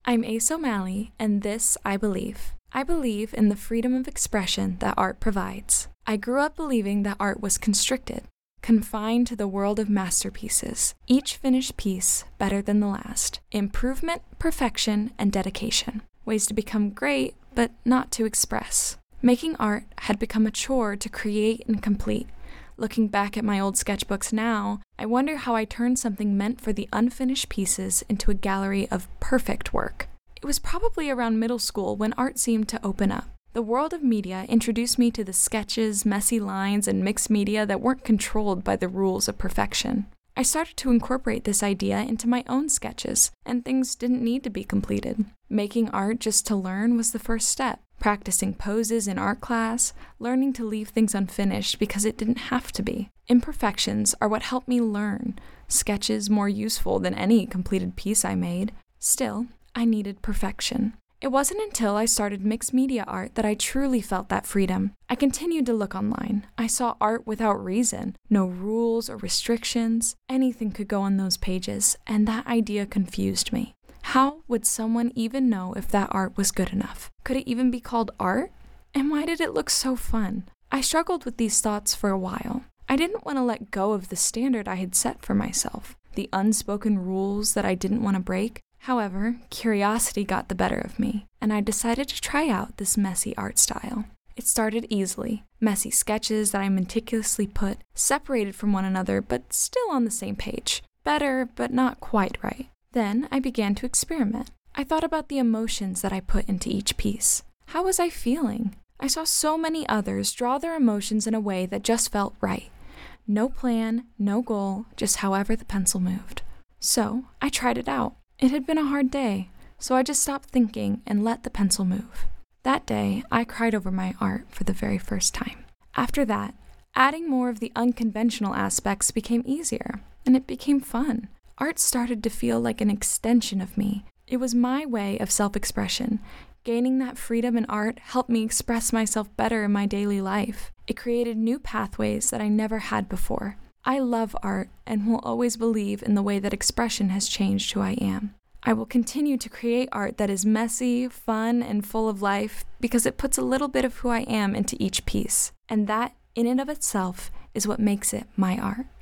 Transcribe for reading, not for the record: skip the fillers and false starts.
I'm Ace O'Malley, and this I believe. I believe in the freedom of expression that art provides. I grew up believing that art was constricted, confined to the world of masterpieces, each finished piece better than the last. Improvement, perfection, and dedication. Ways to become great, but not to express. Making art had become a chore to create and complete. Looking back at my old sketchbooks now, I wonder how I turned something meant for the unfinished pieces into a gallery of perfect work. It was probably around middle school when art seemed to open up. The world of media introduced me to the sketches, messy lines, and mixed media that weren't controlled by the rules of perfection. I started to incorporate this idea into my own sketches, and things didn't need to be completed. Making art just to learn was the first step. Practicing poses in art class, learning to leave things unfinished because it didn't have to be. Imperfections are what helped me learn. Sketches more useful than any completed piece I made. Still, I needed perfection. It wasn't until I started mixed media art that I truly felt that freedom. I continued to look online. I saw art without reason, no rules or restrictions. Anything could go on those pages, and that idea confused me. How would someone even know if that art was good enough? Could it even be called art? And why did it look so fun? I struggled with these thoughts for a while. I didn't want to let go of the standard I had set for myself, the unspoken rules that I didn't want to break. However, curiosity got the better of me, and I decided to try out this messy art style. It started easily. Messy sketches that I meticulously put, separated from one another but still on the same page. Better, but not quite right. Then I began to experiment. I thought about the emotions that I put into each piece. How was I feeling? I saw so many others draw their emotions in a way that just felt right. No plan, no goal, just however the pencil moved. So I tried it out. It had been a hard day, so I just stopped thinking and let the pencil move. That day, I cried over my art for the very first time. After that, adding more of the unconventional aspects became easier, and it became fun. Art started to feel like an extension of me. It was my way of self-expression. Gaining that freedom in art helped me express myself better in my daily life. It created new pathways that I never had before. I love art and will always believe in the way that expression has changed who I am. I will continue to create art that is messy, fun, and full of life because it puts a little bit of who I am into each piece. And that, in and of itself, is what makes it my art.